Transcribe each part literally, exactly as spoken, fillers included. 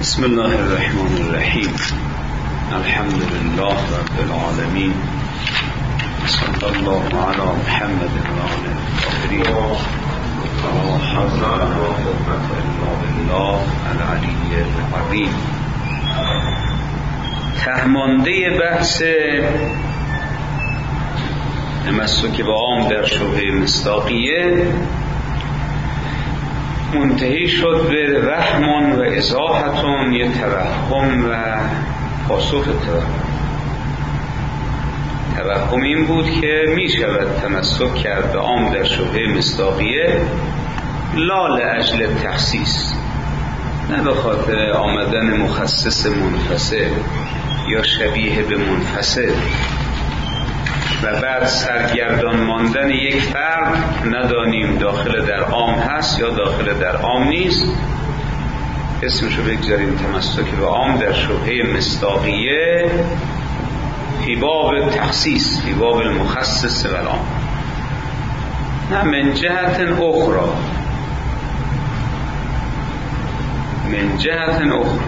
بسم الله الرحمن الرحیم. الحمد لله رب العالمین. صلی الله علی محمد و آله الطاهرین. لا حول ولا قوة الا بالله العلی العظیم. تهمانده بحث تمسک به عام در شبهه مصداقیه منتهی شد به وهم و ازاحتون، یه توهم و پاسخ توهم. توهم این بود که می شود تمسک کرد به عام در شبهه مصداقیه لا لاجل تخصیص، نه به خاطر آمدن مخصص منفصل یا شبیه به منفصل و بعد سرگردان ماندن یک فرد ندانیم داخل در عام هست یا داخل در عام نیست، اسمشو بگذاریم تمسک به عام در شبهه مصداقیه فی باب تخصیص، فی باب المخصص و العام. نه، من جهت اخرى، من جهت اخرى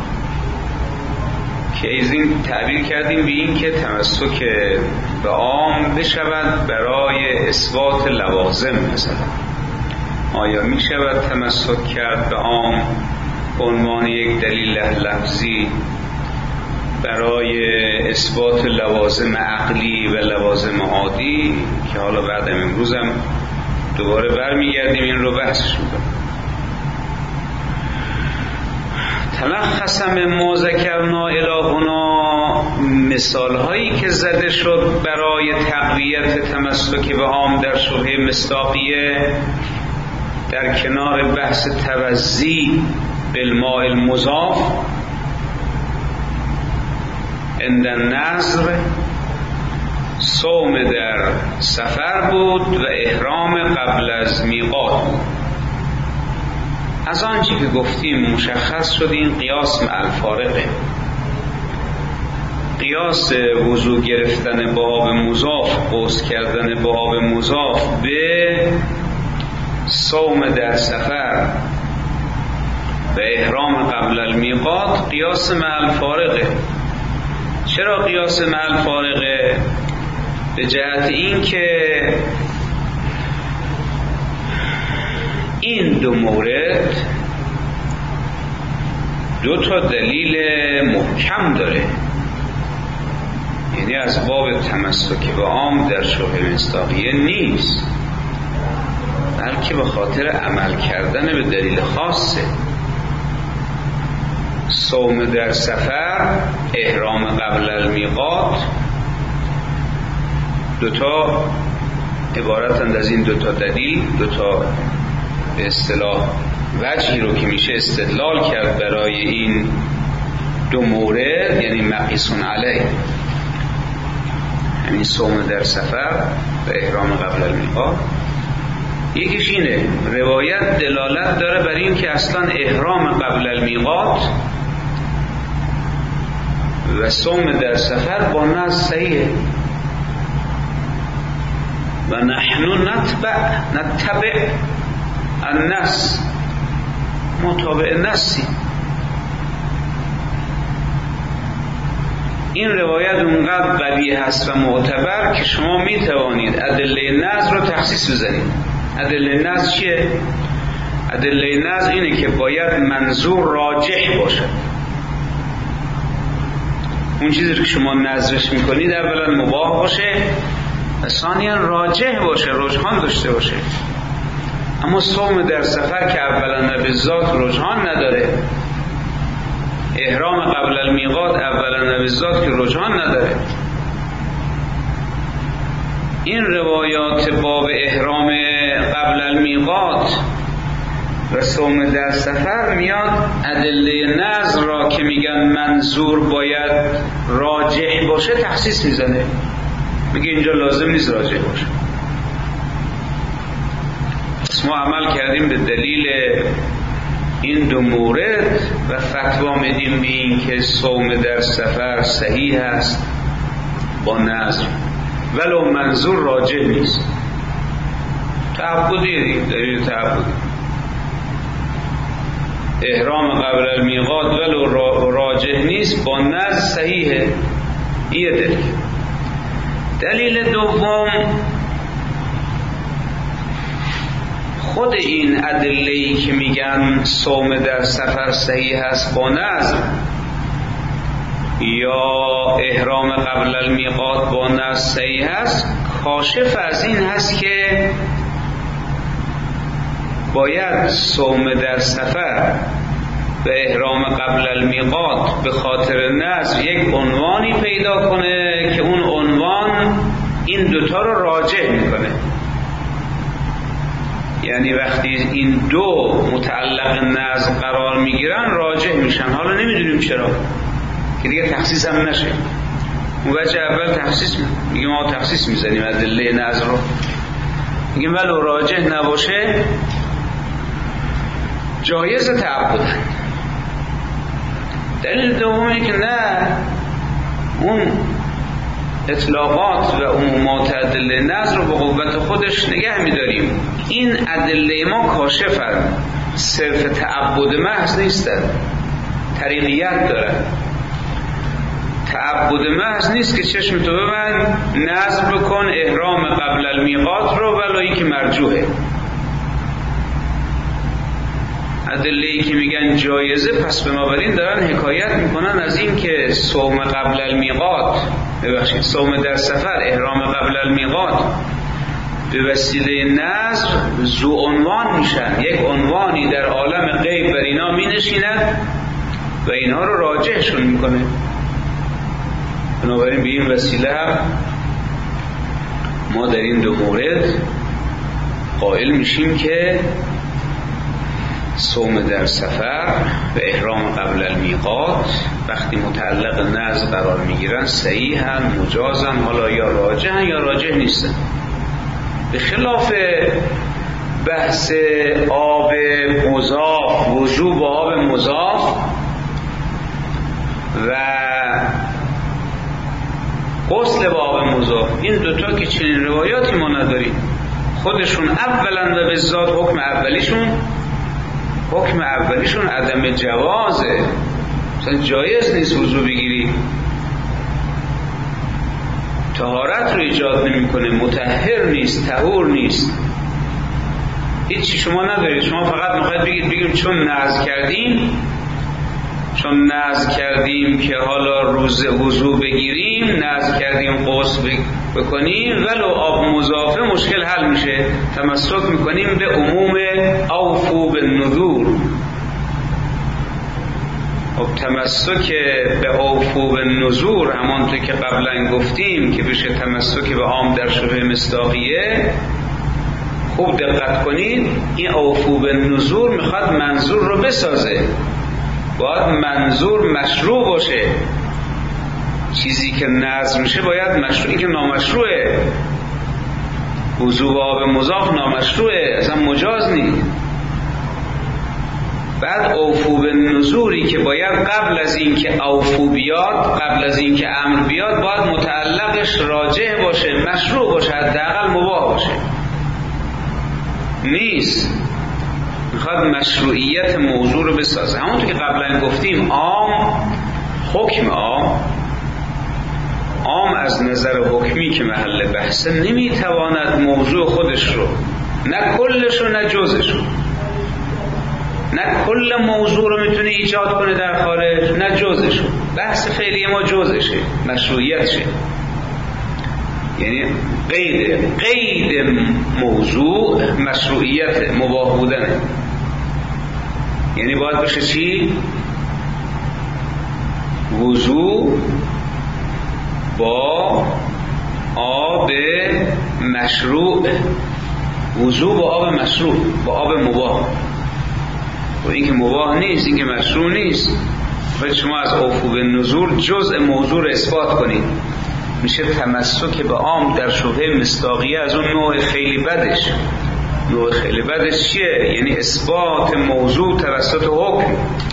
که از این تعبیر کردیم به این که تمسک به عام بشود برای اثبات لوازم. مثلا آیا می شود تمسک کرد به عام به عنوان یک دلیل لفظی برای اثبات لوازم عقلی و لوازم عادی که حالا بعد امروز هم دوباره برمیگردیم این رو بحثش میکنیم. تلخص ما ذکرنا الهنا، مثال هایی که زده شد برای تقویت تمسک به عام در شبهه مصداقیه در کنار بحث توزی بالماء المضاف عند النظر، صوم در سفر بود و احرام قبل از میقات بود. از آنچه که گفتیم مشخص شد این قیاس مع الفارقه، قیاس وضو گرفتن با آب مضاف، غسل کردن با آب مضاف به صوم در سفر و احرام قبل المیقات قیاس مع الفارقه. چرا قیاس مع الفارقه؟ به جهت این که این دو مورد دو تا دلیل محکم داره، یعنی از باب تمسک به عام در شبهه مصداقیه نیست، بلکه به خاطر عمل کردن به دلیل خاصه. صوم در سفر، احرام قبل المیقات، دوتا عبارتند از این دوتا دلیل، دوتا به اصطلاح وجهی رو که میشه استدلال کرد برای این دو مورد، یعنی مقیس علیه، همین صوم در سفر و احرام قبل المیقات. یکیش اینه، روایت دلالت داره بر این که اصلا احرام قبل المیقات و صوم در سفر با نص صحیحه و نحن نتبع نتبع النص، متابع نصی. این روایت اونقدر قوی هست و معتبر که شما می توانید ادله نص رو تخصیص بزنید. ادله نص چیه؟ ادله نص اینه که باید منظور راجح باشه. اون چیزی که شما نظرش میکنید اولا مباح باشه و ثانیا راجح باشه، رجحان داشته باشه. اما صوم در سفر که اولا به ذات رجحان نداره، احرام قبل المیقات اولا به ذات که رجحان نداره، این روایات باب احرام قبل المیقات و صوم در سفر میاد ادله نظر را که میگن منظور باید راجح باشه تخصیص میزنه، میگه اینجا لازم نیست راجح باشه. ما عمل کردیم به دلیل این دو مورد و فتوا میدیم به این که صوم در سفر صحیح است با نظر ولو منظور راجح نیست. تعبدی، دلیل تعبدی. احرام قبل المیقات ولو راجح نیست با نظر صحیحه. یه دلیل. دلیل دوم، خود این ادله‌ای که میگن صوم در سفر صحیح هست با نظر یا احرام قبل المیقات با نظر صحیح هست، کاشف از این هست که باید صوم در سفر و احرام قبل المیقات به خاطر نظر یک عنوانی پیدا کنه که اون عنوان این دوتا رو راجع میکنه. یعنی وقتی این دو متعلق نظر قرار میگیرن راجع میشن. حالا نمیدونیم چرا که دیگه تخصیص هم نشه. اون وجه اول تخصیص میگیم ما تخصیص میزنیم ادله نظر رو، میگیم ولو راجع نباشه جایز تعبدن. دلیل دومی که نه، اون اطلاقات و عمومات ادله نظر رو به قوت خودش نگه میداریم. این ادله ما کاشفن، صرف تعبد محض نیستن، طریقیت دارن. تعبد محض نیست که چشم تو ببند نظر بکن احرام قبل المیقات رو ولایی که مرجوحه. ادله‌ای که میگن جایزه، پس بنابراین دارن حکایت میکنن از این که صوم قبل المیقات، ببخشید صوم در سفر، احرام قبل المیقات به وسیله نظر ذو عنوان میشن. یک عنوانی در عالم غیب بر اینا مینشیند و اینها رو راجحشون میکنه. بنابراین به این وسیله هم ما در این دو مورد قائل میشیم که صوم در سفر و احرام قبل المیقات وقتی متعلق نظر قرار میگیرن صحیح هم، مجاز هم، حالا یا راجح هم یا راجح نیستن. به خلاف بحث آب مضاف، وضو با آب مضاف و غسل با آب مضاف، این دوتا که چنین روایاتی ما نداریم. خودشون اولا و به ذات حکم اولیشون حکم اولیشون عدم جوازه، مثلا جایز نیست وضو بگیری، طهارت رو ایجاد نمیکنه، مطهر نیست، طهور نیست، هیچی شما ندارید. شما فقط میخواید بگید بگیم چون نذر کردیم چون نذر کردیم که حالا روز وضو بگیریم، نذر کردیم غسل بکنیم، ولو آب مضافه مشکل حل میشه. تمسک میکنیم به عموم اوفو بالنذور. خب تمسک به اوفو بالنذور همانطور که قبلا گفتیم که بشه تمسک به عام در شبه مصداقیه. خوب دقت کنید، این اوفو بالنذور میخواد منظور رو بسازه. باید منظور مشروع باشه. چیزی که نظر میشه باید مشروعی، که نامشروعه، وضو با آب مضاف نامشروعه، اصلا مجاز نیست. بعد اوفو بالنذوری که باید قبل از این که اوفو بیاد، قبل از این که امر بیاد، باید متعلقش راجح باشه، مشروع باشه، حداقل مباح باشه. نیست، میخواد مشروعیت موضوع رو بسازه. همونطور که قبلا گفتیم عام، حکم عام عام از نظر حکمی که محل بحثه نمیتواند موضوع خودش رو، نه کلش رو نه جزش رو، نه کل موضوع رو میتونه ایجاد کنه در خارج نه جزش رو. بحث فعلی ما جزشه، مشروعیتشه، یعنی قید قید موضوع مشروعیت مباح بودنه. یعنی باید بشه چی؟ وضو با آب مشروع، وضو با آب مشروع، با آب مباح. و این که مباح نیست، این که مشروع نیست. باید شما از اوفو بالنذور جزء موضوع رو اثبات کنید. میشه تمسک به عام در شبهه مصداقیه از اون نوع خیلی بدش. نوع خیلی بدش چیه؟ یعنی اثبات موضوع توسط حکم،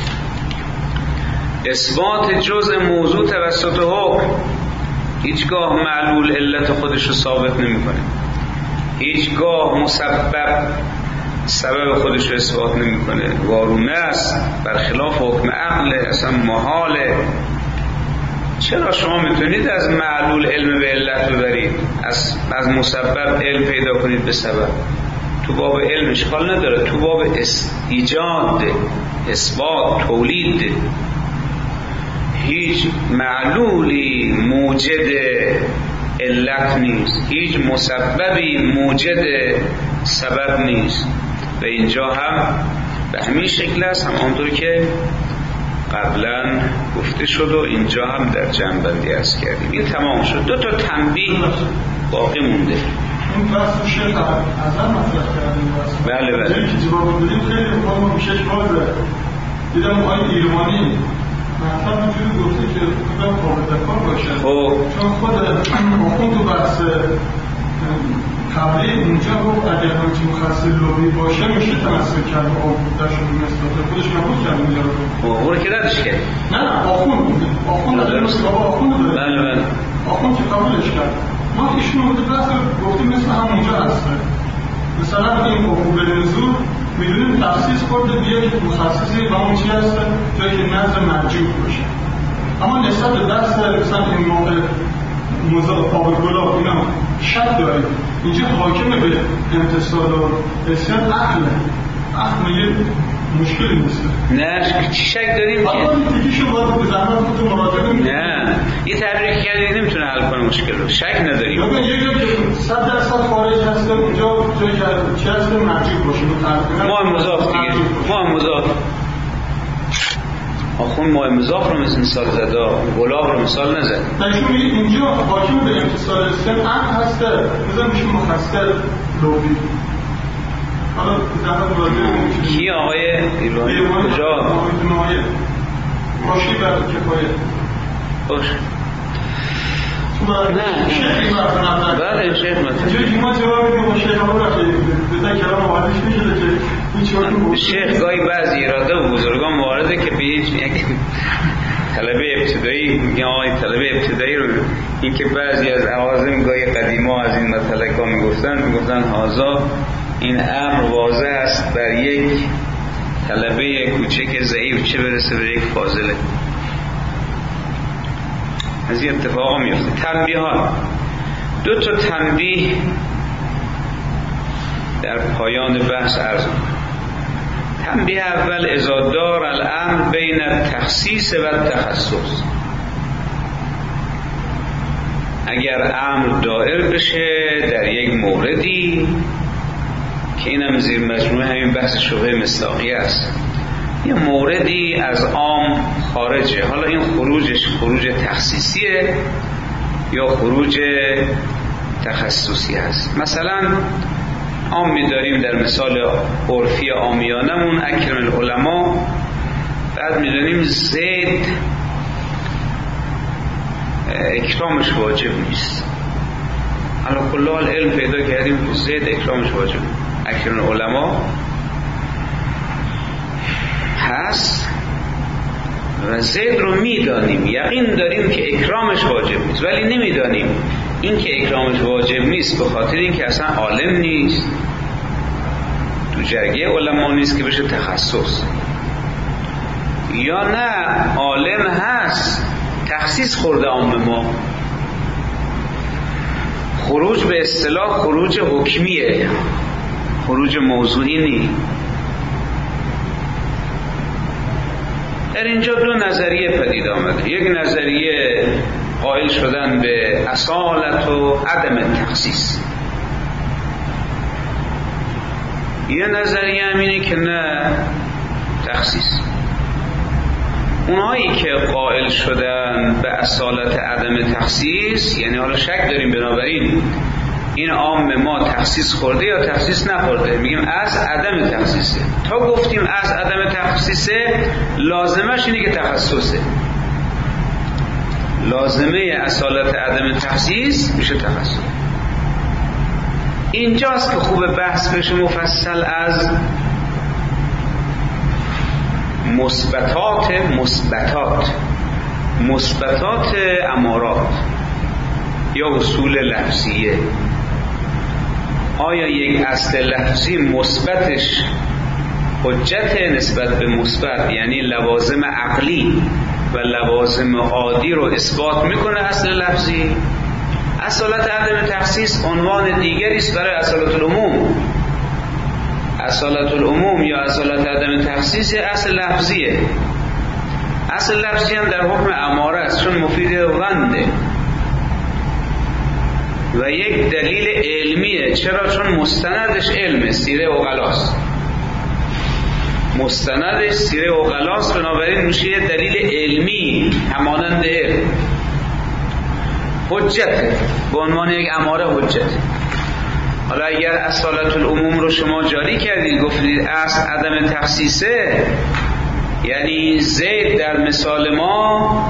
اثبات جزء موضوع توسط حکم. هیچگاه معلول علت خودش رو ثابت نمی کنه، هیچگاه مسبب سبب خودش رو اثبات نمیکنه، وارونه است، برخلاف حکم عقل، اصلا محاله. چرا شما میتونید از معلول علم به علت ببرید، از از مسبب علم پیدا کنید به سبب؟ تو باب علم اشکال نداره، تو باب ایجاد، اثبات، تولید هیچ معلولی موجد علت نیست، هیچ مسببی موجد سبب نیست. و اینجا هم به همین شکل است، همانطور که قبلا گفته شد و اینجا هم در جنبندی عرض کردیم. این تمام شد. دو تا تنبیه باقی مونده. این بحث شیخ از هم مطرح کردیم. بله بله. یکی که جواب بدیم خیلی مقام میشش بازه. دیدم آقای ایرمانی مطلب اینجوری گفته که بودم قابل کار باشه. خب چون خود آخون تو بحث قبلی اونجا گفت اگر همچی مخصص لوبی باشه میشه تمثل کرد و آخون در شروع مستطر خودش نبود کرد اونجا رو. خب اون رو که ردش کرد؟ نه آخون آخون در مصطفى آخون رو داره. بله بله. آخون که قبولش کرد. ما ایشون رو بحث گفتیم مثل همونجا هسته. مثلا این حقوق نزول میدونیم تخصیص خورده بیه که مخصصی و اون چی هسته جایی که نظر مرجوع باشه. اما نسبت به بحث مثلا این موقع موضوع قابل گلاب اینا شک داریم. اینجا حاکم به امتصال و اسیان عقله. عقل میگه مشکلی نیست. نه چی شک داریم که؟ حالا این تکیشو باید به زمان خود مراجعه کنیم. نه یه تبریک کردی نمیتونه حل کنه مشکل رو. شک نداریم. یا یه جایی که صد درصد خارج هست اونجا جایی که چه هست مرجوع باشه. ما مضاف دیگه. ما مضاف. آخون ما مضاف رو مثل مثال زده، گلاب رو مثال نزد. نشون میگه اینجا حاکم به امتصال اسم عقل هسته مثلا میشه مخصص لوبی. حالا زمان مراجعه کی آقای ایرانی؟ کجا؟ باشی بر کفایه باش نه شیخ مطلب بله شیخ مطلب اینجایی که ما جواب میدیم با شیخ ها رفته بزن کلام آوردش میشده که این چون شیخ گاهی بعضی اراده و بزرگان وارده که به یک طلبه ابتدایی میگن آقای طلبه ابتدایی رو این که بعضی از عوازم گاهی قدیما از این مطلقا میگفتن میگفتن هازا این امر واضح است بر یک طلبه کوچک ضعیف چه برسه به یک فاضله. از این اتفاقا میفته. تنبیهات دو تا تنبیه در پایان بحث عرض می‌کنم. تنبیه اول اذا دار الامر بین التخصیص و التخصص، اگر امر دائر بشه در یک موردی که اینم زیر مجموعه همین بحث شبهه مصداقیه است، یه موردی از عام خارجه، حالا این خروجش خروج تخصیصیه یا خروج تخصصی است. مثلا عام می‌داریم در مثال عرفی عامیانمون اکرم العلماء، بعد می‌دونیم زید اکرامش واجب نیست. حالا کل حال علم پیدا کردیم که زید اکرامش واجب اکرم العلماء هست و زید رو میدانیم، یقین داریم که اکرامش واجب نیست، ولی نمیدانیم این که اکرامش واجب نیست به خاطر این که اصلا عالم نیست، تو جرگه علما نیست که بشه تخصص، یا نه عالم هست تخصیص خورده عام ما. خروج به اصطلاح خروج حکمیه، خروج موضوعی نیست. در اینجا دو نظریه پدید آمده. یک نظریه قائل شدن به اصالت و عدم تخصیص، یه نظریه همینه که نه تخصیص. اونهایی که قائل شدن به اصالت عدم تخصیص یعنی حالا شک داریم بنابراین این عام ما تخصیص خورده یا تخصیص نخورده، میگیم از عدم تخصیصه. تا گفتیم از عدم تخصیصه لازمش اینه که تخصصه، لازمه اصالت عدم تخصیص میشه تخصص. اینجاست که خوب بحث بشه مفصل از مثبتات مثبتات مثبتات امارات یا اصول لفظیه. آیا یک اصل لفظی مثبتش حجت نسبت به مثبت، یعنی لوازم عقلی و لوازم عادی رو اثبات میکنه اصل لفظی؟ اصالت عدم تخصیص عنوان دیگری است برای اصالت العموم. اصالت العموم یا اصالت عدم تخصیص اصل لفظیه. اصل لفظی هم در حکم اماره است، چون مفید ظنه و یک دلیل علمیه. چرا؟ چون مستندش علمه، سیره عقلاست. مستندش سیره عقلاست، بنابراین میشه یه دلیل علمی همانند علم. حجته، به عنوان یک اماره حجته. حالا اگر اصالت العموم رو شما جاری کردید، گفتید اصل عدم تخصیصه، یعنی زید در مثال ما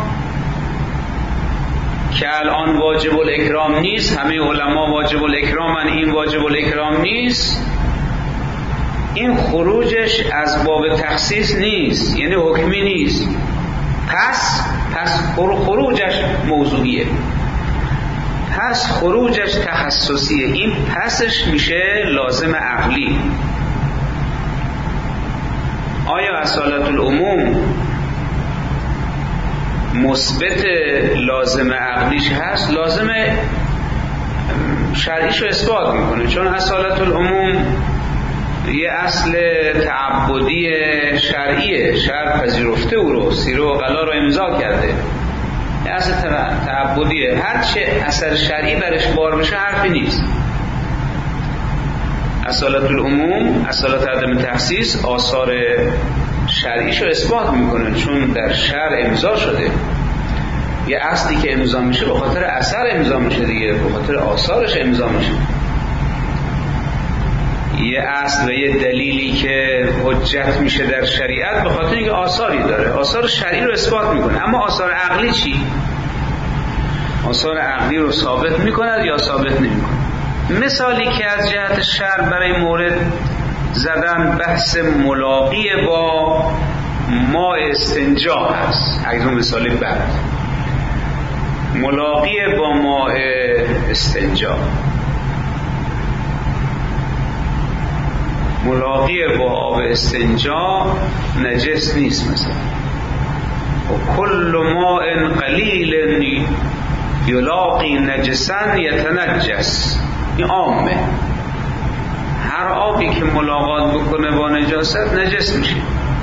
که الان واجب الاکرام نیست، همه علما واجب الاکرامن، این واجب الاکرام نیست، این خروجش از باب تخصیص نیست، یعنی حکمی نیست. پس پس خروجش موضوعیه، پس خروجش تخصصیه. این پسش میشه لازم عقلی. آیا اصالت العموم مثبت لازم عقلیش هست؟ لازم شرعیش رو اثبات میکنه، چون اصالت العموم یه اصل تعبدی شرعیه، شرع پذیرفته او رو، سیره و عقلا رو امضا کرده، یه اصل تعبدیه. هرچه اثر شرعی برش بار بشه حرفی نیست. اصالت العموم، اصالت عدم تخصیص، آثار شرعیش رو اثبات میکنه، چون در شرع امضا شده. یه اصلی که امضا میشه به خاطر اثر امضا میشه دیگه، به خاطر آثارش امضا میشه. یه اصل و یه دلیلی که حجت میشه در شریعت به خاطر اینکه آثاری داره، آثار شرعی رو اثبات میکنه. اما آثار عقلی چی؟ آثار عقلی رو ثابت میکند یا ثابت نمیکنه؟ مثالی که از جهت شرع برای مورد زدن بحث ملاقی با ماء استنجا هست. اگه مثال بعد ملاقی با ماء استنجا، ملاقی با آب استنجا نجس نیست. مثلا و کل ماء قلیل یلاقی نجسا یتنجس، این عامه. هر آبی که ملاقات بکنه با نجاست نجس میشه.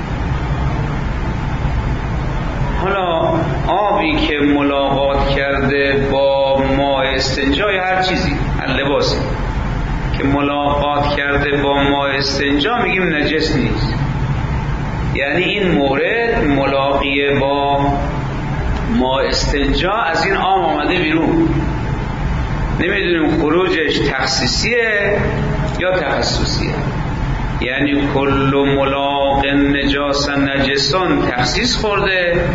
حالا آبی که ملاقات کرده با ماء استنجا یا هر چیزی، هر لباسی که ملاقات کرده با ماء استنجا میگیم نجس نیست. یعنی این مورد ملاقی با ماء استنجا از این عام آمده بیرون. نمیدونیم خروجش تخصیصیه یا تخصصیه. یعنی کل ملاق نجاس نجسان تخصیص خورده،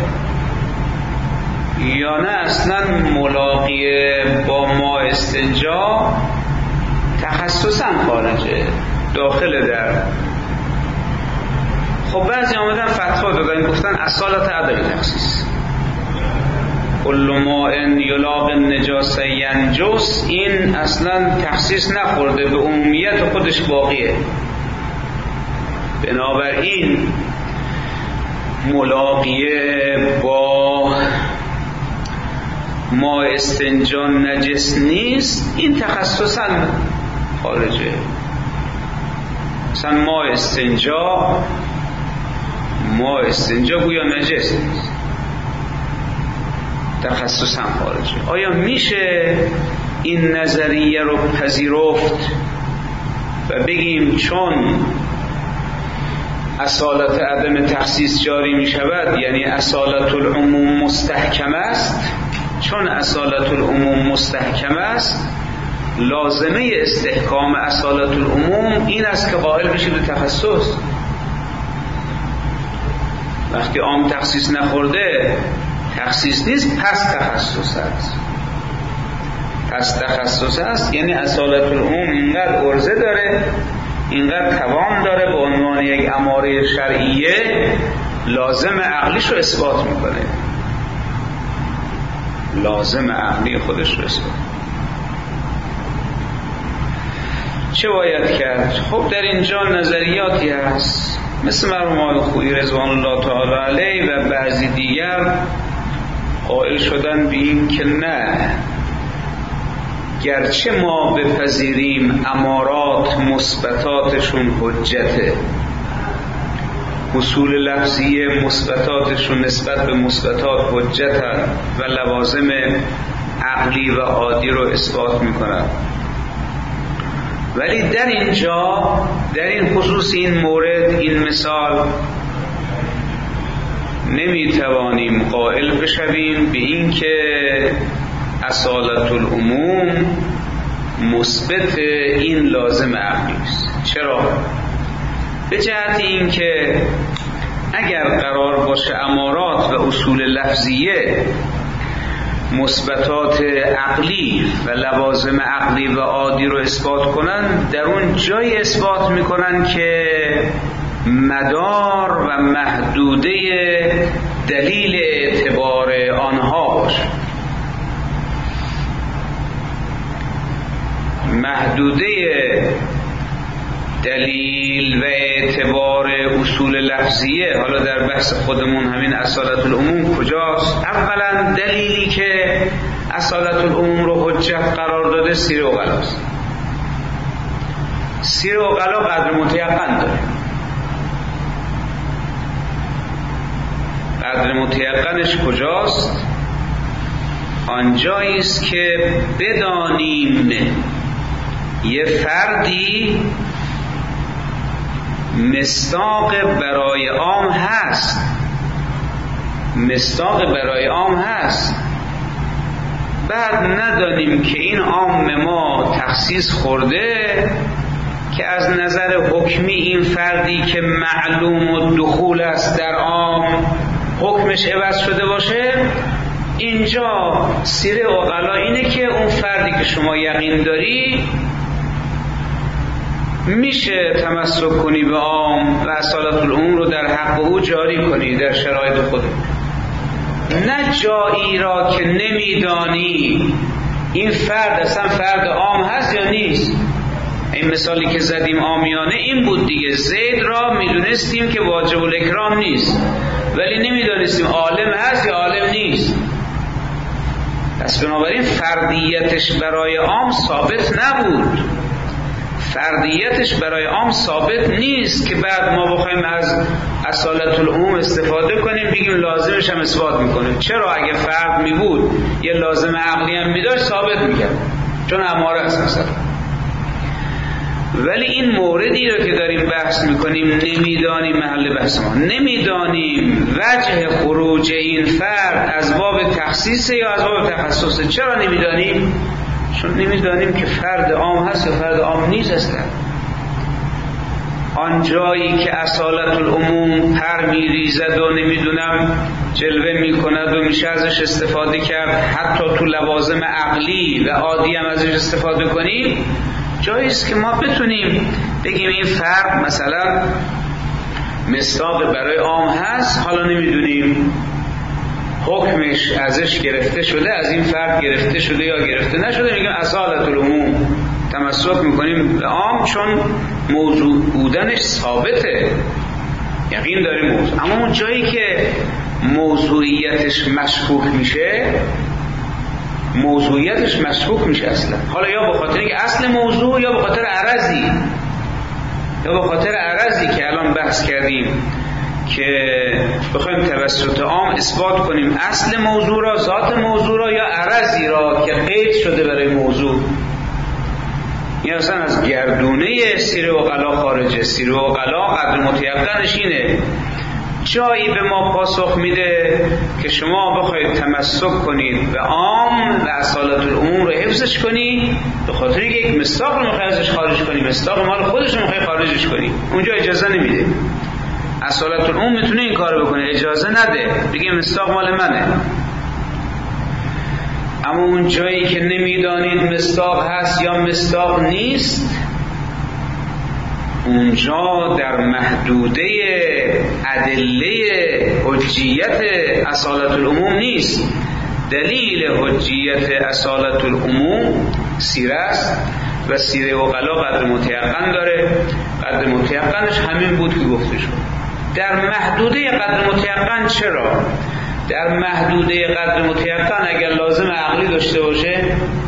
یا نه اصلا ملاقی با ماء استنجا تخصصا خارجه، داخل در. خب بعضی آمدن فتوا دادن، گفتن اصالت عدم تخصیص، کل ماء یلاق نجاس ینجس، این اصلا تخصیص نخورده، به عمومیت خودش باقیه. بنابراین ملاقیه با ماء استنجا نجس نیست، این تخصصا خارجه. مثلا ماء استنجا ماء استنجا گویا نجس نیست، تخصصا خارجه. آیا میشه این نظریه رو پذیرفت و بگیم چون اصالت عدم تخصیص جاری می شود، یعنی اصالت العموم مستحکم است، چون اصالت العموم مستحکم است لازمه استحکام اصالت العموم این است که قائل بشید به تخصص. وقتی عام تخصیص نخورده تخصیص نیست، پس تخصص است. پس تخصص است یعنی اصالت العموم اینقدر عرضه داره، اینقدر توان داره به عنوان یک اماره شرعیه لازم عقلیش رو اثبات میکنه، لازم عقلی خودش رو اثبات. چه باید کرد؟ خب در اینجا نظریاتی هست مثل مرحوم آقای خویی رضوان الله تعالی علیه و بعضی دیگر قائل شدن به این که نه، گرچه ما بپذیریم امارات مثبتاتشون حجته، اصول لفظی مثبتاتشون نسبت به مثبتات حجتن و لوازم عقلی و عادی رو اثبات میکنن، ولی در اینجا در این خصوص این مورد این مثال نمیتوانیم قائل بشویم به این که اصالت العموم مثبت این لازم عقلی است. چرا؟ به جهت این که اگر قرار باشه امارات و اصول لفظیه مثبتات عقلی و لوازم عقلی و عادی رو اثبات کنن، در اون جای اثبات میکنن که مدار و محدوده دلیل اعتبار آنها باشه. محدوده دلیل و اعتبار اصول لفظیه، حالا در بحث خودمون همین اصالت العموم کجاست؟ اولا دلیلی که اصالت العموم رو حجت قرار داده سیر اقلاست. سیر اقلا قدر متیقن داره. قدر متیقنش کجاست؟ آنجایی است که بدانیم یه فردی مصداق برای عام هست، مصداق برای عام هست، بعد ندانیم که این عام ما تخصیص خورده که از نظر حکمی این فردی که معلوم و دخول است در عام حکمش عوض شده باشه. اینجا سیر عقلا اینه که اون فردی که شما یقین داری میشه تمسک کنی به عام و اصالت العموم رو در حق او جاری کنی در شرایط خود، نه جایی را که نمیدانی این فرد اصلا فرد عام هست یا نیست. این مثالی که زدیم عامیانه این بود دیگه، زید را میدونستیم که واجب الاکرام نیست ولی نمیدونستیم عالم هست یا عالم نیست. پس بنابراین فردیتش برای عام ثابت نبود، فردیتش برای عام ثابت نیست که بعد ما بخوایم از اصالت العموم استفاده کنیم بگیم لازمش هم اثبات میکنیم. چرا؟ اگه فرد میبود یه لازم عقلی هم میداشت ثابت میکرد، چون اماره است مثلا. ولی این موردی رو که داریم بحث میکنیم نمیدانیم، محل بحث ما نمیدانیم وجه خروج این فرد از باب تخصیص یا از باب تخصص. چرا نمیدانیم؟ چون نمیدانیم که فرد عام هست یا فرد عام نیست اصلا. آن جایی که اصالت العموم پر میریزد و نمیدونم جلوه میکند و میشه ازش استفاده کرد، حتی تو لوازم عقلی و عادی هم ازش استفاده کنیم، جاییست که ما بتونیم بگیم این فرد مثلا مصداق برای عام هست، حالا نمیدونیم حکمش ازش گرفته شده، از این فرد گرفته شده یا گرفته نشده، میگیم اصالت العموم تمسک میکنیم به عام چون موضوع بودنش ثابته، یقین داریم موضوع. اما اون جایی که موضوعیتش مشکوک میشه، موضوعیتش مشکوک میشه اصلا، حالا یا به خاطر اینکه اصل موضوع یا به خاطر عرضی یا به خاطر عرضی که الان بحث کردیم که بخوایم توسط عام اثبات کنیم اصل موضوع را، ذات موضوع را، یا عرضی را که قید شده برای موضوع. این اصلا از گردونه سیر عقلا خارجه. سیر عقلا قدر متیقنش اینه، جایی به ما پاسخ میده که شما بخواید تمسک کنید به عام و اصالت العموم رو حفظش کنید، به خاطر اینکه یک مصداق رو میخوای ازش خارج کنی، مصداق مال خودش رو میخوای خارجش کنی، اونجا اجازه نمیده. اصالت العموم میتونه این کارو بکنه، اجازه نده، بگه مصداق مال منه. اما اون جایی که نمیدانید مصداق هست یا مصداق نیست، اونجا در محدوده ادله حجیت اصالت العموم نیست. دلیل حجیت اصالت العموم سیره است و سیره عقلا قدر متیقن داره. قدر متیقنش همین بود که گفته شد. در محدوده قدر متیقن چرا؟ در محدوده قدر متیقن اگر لازم عقلی داشته باشه،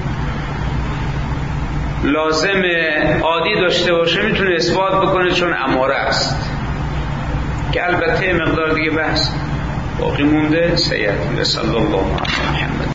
لازم عادی داشته باشه، میتونه اثبات بکنه چون اماره است، که البته مقدار دیگه بحث باقی مونده. سیأتی. صلی الله علیه و محمد.